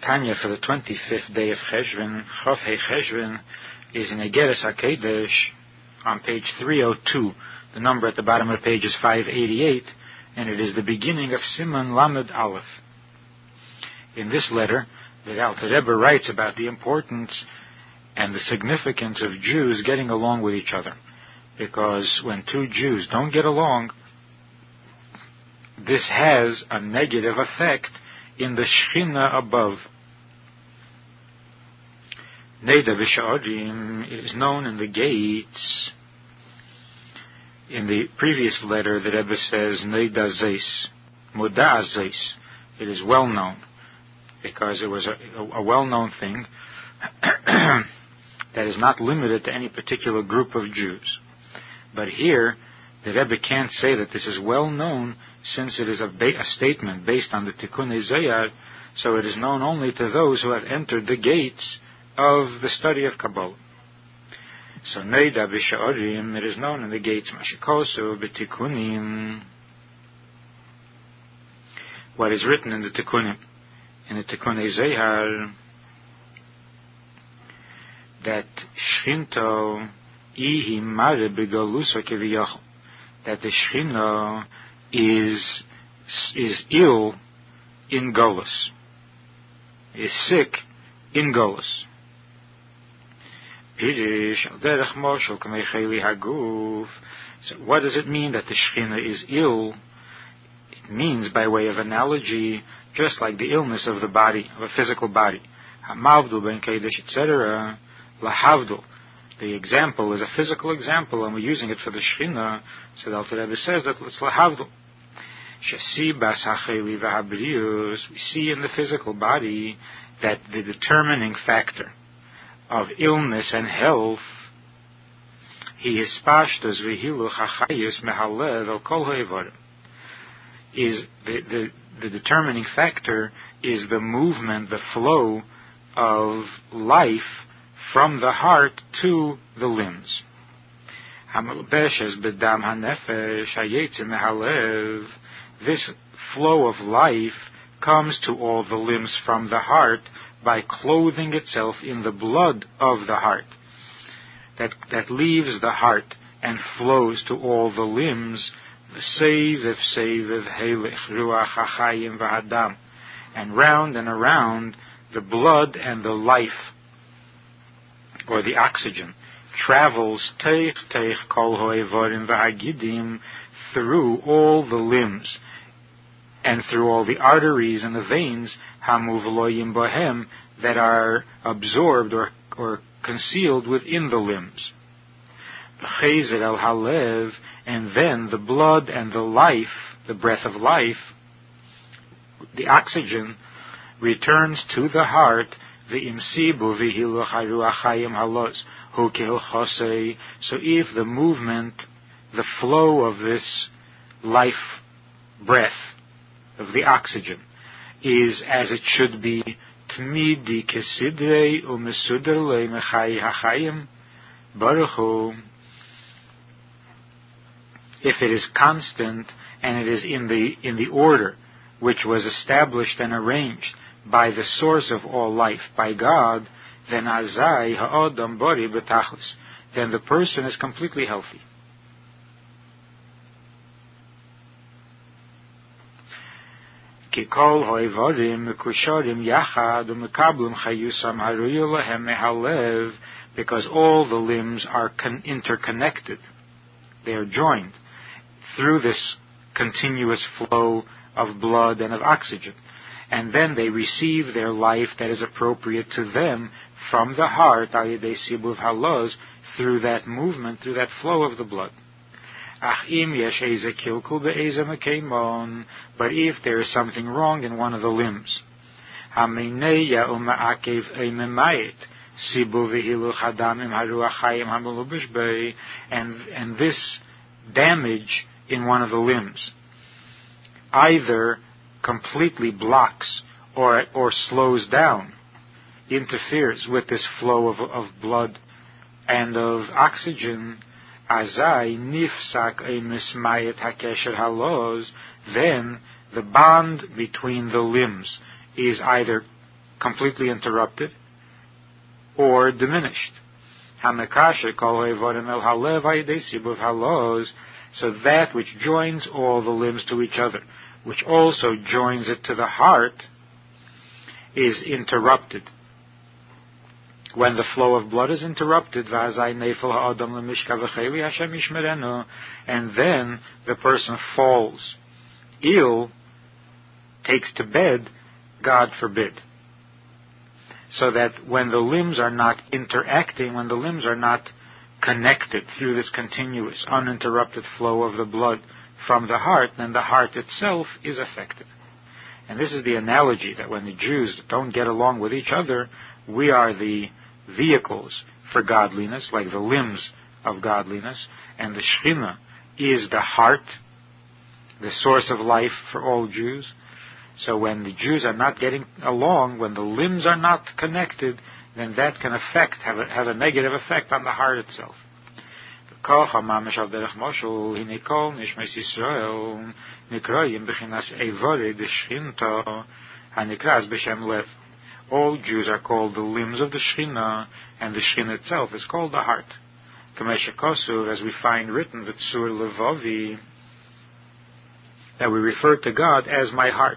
Tanya for the 25th day of Cheshvan, Chof Hei Cheshvan, is in Egeres HaKedesh on page 302. The number at the bottom of the page is 588, and it is the beginning of Siman Lamed Aleph. In this letter, the Alter Rebbe writes about the importance and the significance of Jews getting along with each other. Because when two Jews don't get along, this has a negative effect in the Shechina above. Neda B'Sha'adim is known in the gates. In the previous letter, the Rebbe says Neda Zeis, Muda Zeis. It is well known, because it was a well-known thing that is not limited to any particular group of Jews. But here, the Rebbe can't say that this is well known, since it is a statement based on the Tikkunei Zohar, so it is known only to those who have entered the gates of the study of Kabbalah. So Neida B'Sha'arim, it is known in the gates, Mashikosu B'Tikkunim, what is written in the Tikkunim, in the Tikkunei Zohar, that Shchinto Ihi Mare B'Galuso Keviyach, that the Shechina is ill in Golus, is sick in Golus. So what does it mean that the Shechina is ill? It means, by way of analogy, just like the illness of the body, of a physical body. Hamavdul ben Kedesh, etc. Lahavdul. The example is a physical example, and we're using it for the Shechina, so the Alter Rebbe says that it's lahavdul. We see in the physical body that the determining factor of illness and health is the determining factor is the movement, the flow of life from the heart to the limbs. This flow of life comes to all the limbs from the heart by clothing itself in the blood of the heart that leaves the heart and flows to all the limbs, and round and around the blood and the life, or the oxygen, travels through all the limbs and through all the arteries and the veins that are absorbed or concealed within the limbs. And then the blood and the life, the breath of life, the oxygen, returns to the heart. So if the movement, the flow of this life breath, of the oxygen, is as it should be, if it is constant and it is in the order which was established and arranged by the source of all life, by God, then azai ha'odam bari b'tachlis, then the person is completely healthy. Because all the limbs are interconnected, they are joined through this continuous flow of blood and of oxygen, and then they receive their life that is appropriate to them from the heart, through that movement, through that flow of the blood. But if there is something wrong in one of the limbs, and this damage in one of the limbs either completely blocks or slows down, interferes with this flow of blood and of oxygen, then the bond between the limbs is either completely interrupted or diminished. So that which joins all the limbs to each other, which also joins it to the heart, is interrupted. When the flow of blood is interrupted, and then the person falls ill, takes to bed, God forbid. So that when the limbs are not interacting, when the limbs are not connected through this continuous, uninterrupted flow of the blood from the heart, then the heart itself is affected. And this is the analogy that when the Jews don't get along with each other, we are the vehicles for godliness, like the limbs of godliness, and the Shekhinah is the heart, the source of life for all Jews. So when the Jews are not getting along, when the limbs are not connected, then that can have a negative effect on the heart itself. All Jews are called the limbs of the Shekhinah, and the Shekhinah itself is called the heart. As we find written, V'tzur Levavi, that we refer to God as my heart.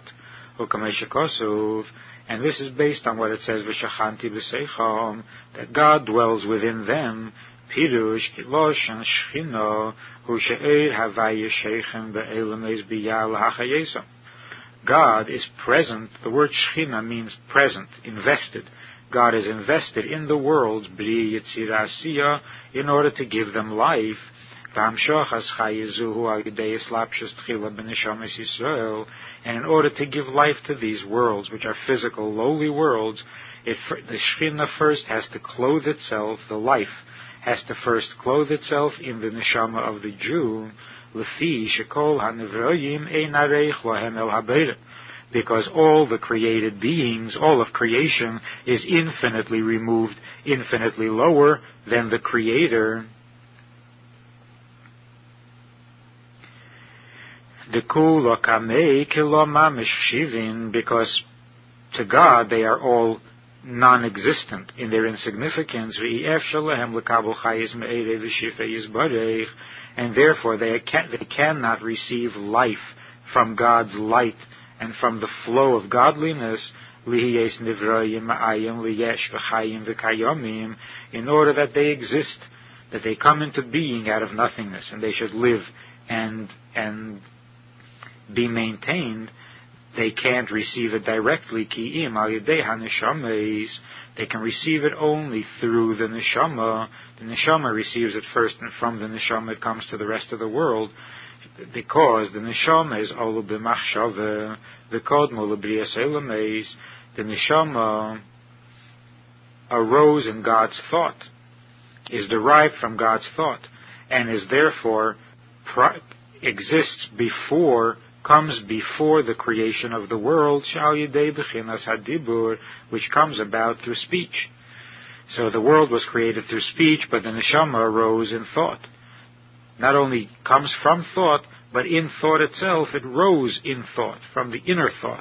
And this is based on what it says, V'shachanti b'seicham, that God dwells within them. Pirush kiloshan Shekhinah hu she'er havaya sheichem be'elames biyal hachayesam. God is present. The word Shekhinah means present, invested. God is invested in the worlds, Bri Yetzirah Asiyah, in order to give them life. And in order to give life to these worlds, which are physical, lowly worlds, the Shekhinah first has to clothe itself, the life has to first clothe itself in the neshama of the Jew, because all the created beings, all of creation, is infinitely removed, infinitely lower than the Creator. Because to God they are all non-existent in their insignificance, and therefore they cannot receive life from God's light and from the flow of godliness, in order that they exist, that they come into being out of nothingness, and they should live and be maintained. They can't receive it directly. They can receive it only through the neshama. The neshama receives it first, and from the neshama it comes to the rest of the world, because the neshama is olu b'machshava v'kodmo l'briyas elameis. The neshama arose in God's thought, is derived from God's thought, and is therefore exists before, comes before the creation of the world, which comes about through speech. So the world was created through speech, but the neshama arose in thought. Not only comes from thought, but in thought itself, it rose in thought, from the inner thought.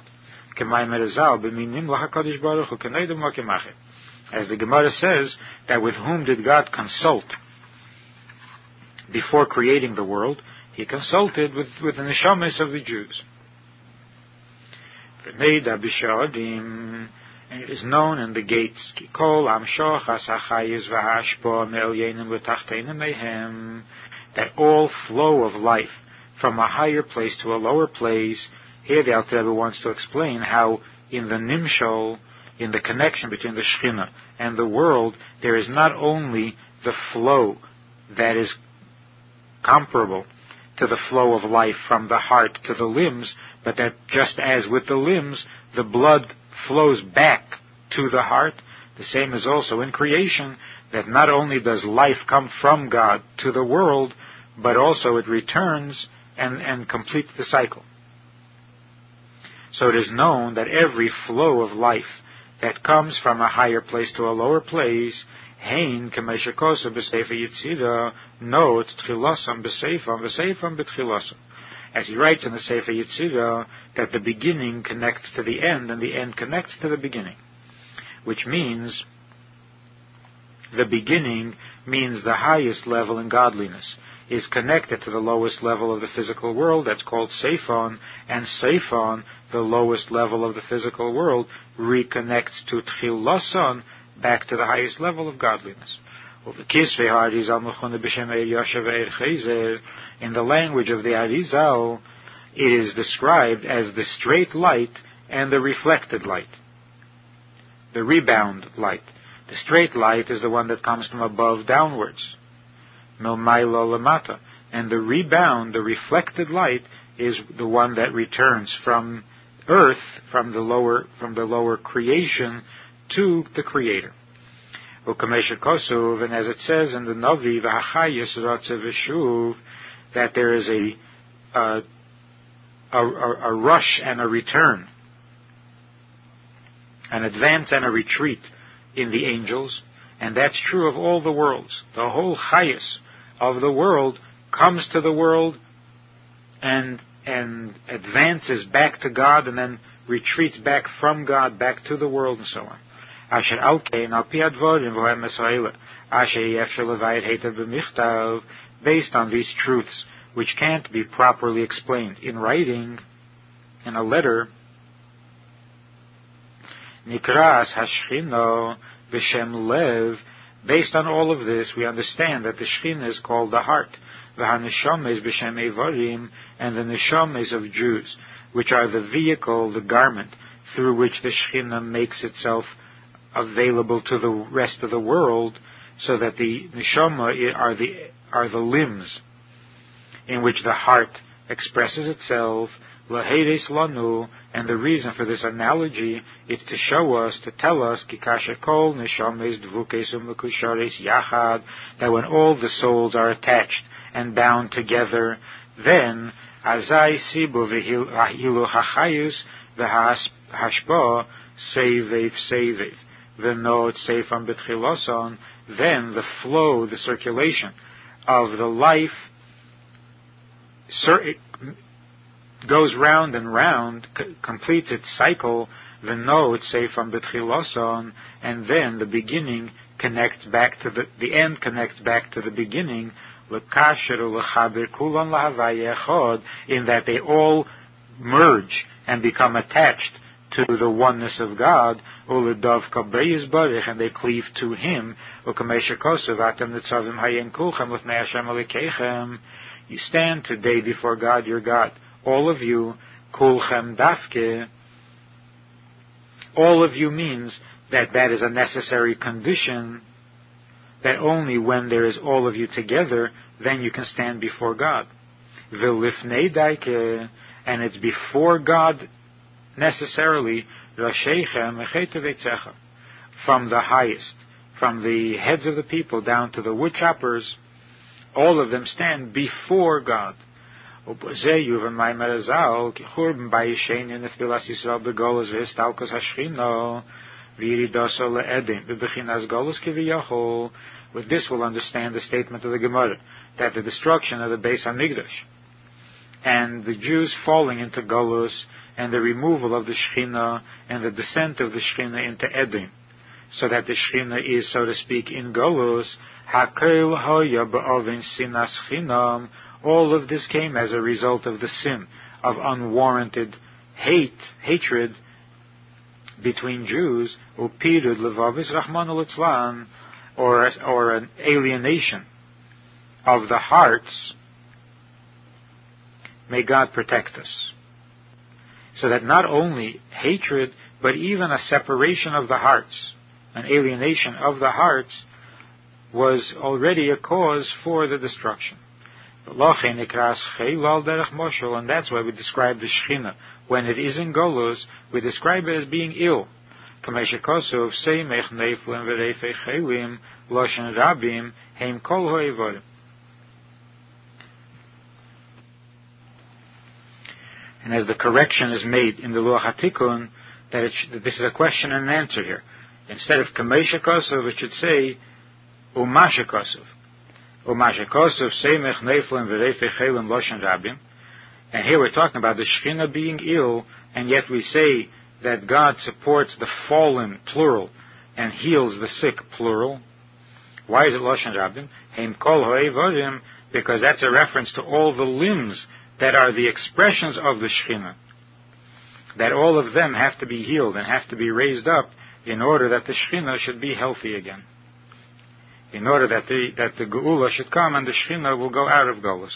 As the Gemara says, that with whom did God consult before creating the world? He consulted with the neshamas of the Jews. And it is known in the gates that all flow of life from a higher place to a lower place. Here the Alter Rebbe wants to explain how in the Nimshol, in the connection between the Shekhinah and the world, there is not only the flow that is comparable to the flow of life from the heart to the limbs, but that just as with the limbs, the blood flows back to the heart, the same is also in creation, that not only does life come from God to the world, but also it returns and completes the cycle. So it is known that every flow of life that comes from a higher place to a lower place, Hein k'meishakosa b'seifa yitzira, no, it's tchilasam b'seifam b'tchilasam. As he writes in the Sefer Yitzira, that the beginning connects to the end, and the end connects to the beginning. which means the beginning means the highest level in godliness is connected to the lowest level of the physical world. That's called Seifon, and Seifon, the lowest level of the physical world, reconnects to Tchilason, back to the highest level of godliness. In the language of the Arizal, it is described as the straight light and the reflected light, the rebound light. The straight light is the one that comes from above downwards, milmailo lamata, and the rebound, the reflected light, is the one that returns from earth, from the lower creation to the Creator. And as it says in the Navi, that there is a rush and a return, an advance and a retreat in the angels, and that's true of all the worlds. The whole chayus of the world comes to the world and advances back to God, and then retreats back from God back to the world, and so on. Based on these truths, which can't be properly explained in writing, in a letter, Nikras Hashchino V'Shem Lev. Based on all of this, we understand that the Shechina is called the heart, V'Haneshames B'Shem Evarim, and the Neshames of Jews, which are the vehicle, the garment, through which the Shechina makes itself available to the rest of the world, so that the Neshama are the limbs in which the heart expresses itself. Laheres lanu, and the reason for this analogy is to show us, to tell us, kikashekol neshames dvukes umekushares yachad, that when all the souls are attached and bound together, then azai sibu v'hilu hachayus v'hashba sevev sevev v'not seifam betchiloson, then the flow, the circulation of the life goes round and round, completes its cycle, the and then the beginning connects back to the end connects back to the beginning, in that they all merge and become attached to the oneness of God, and they cleave to Him. You stand today before God, your God, all of you, kulchem dafke. All of you means that is a necessary condition, that only when there is all of you together, then you can stand before God. V'lifnei daike, and it's before God necessarily, rasheichem echetevitzecha, from the highest, from the heads of the people down to the wood choppers, all of them stand before God. And this will understand the statement of the Gemara, that the destruction of the Beis HaMikdash and the Jews falling into Golus and the removal of the Shechina and the descent of the Shechina into Edom, so that the Shechina is, so to speak, in Golus, Hakel Hoya Ba'ovin Sinas Chinam. All of this came as a result of the sin of unwarranted hatred between Jews, upirud levavis Rahman litzlan, or an alienation of the hearts. May God protect us. So that not only hatred, but even a separation of the hearts, an alienation of the hearts, was already a cause for the destruction. And that's why we describe the Shechina. When it is in Golus, we describe it as being ill. And as the correction is made in the Luach HaTikun, that this is a question and an answer here. Instead of Kamesha Kosov, it should say Umasha Kosov. And here we're talking about the Shechina being ill, and yet we say that God supports the fallen, plural, and heals the sick, plural. Why is it Lashon Rabim? Heim kol ha'evarim, because that's a reference to all the limbs that are the expressions of the Shekhinah. That all of them have to be healed and have to be raised up in order that the Shekhinah should be healthy again. In order that the Geula should come and the Shekhinah will go out of Golus.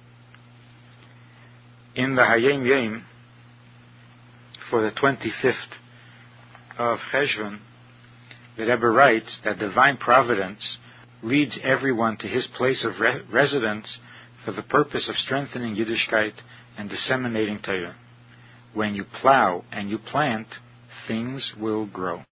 In the Hayom Yom, for the 25th of Cheshvan, the Rebbe writes that divine providence leads everyone to his place of residence for the purpose of strengthening Yiddishkeit and disseminating Torah. When you plow and you plant, things will grow.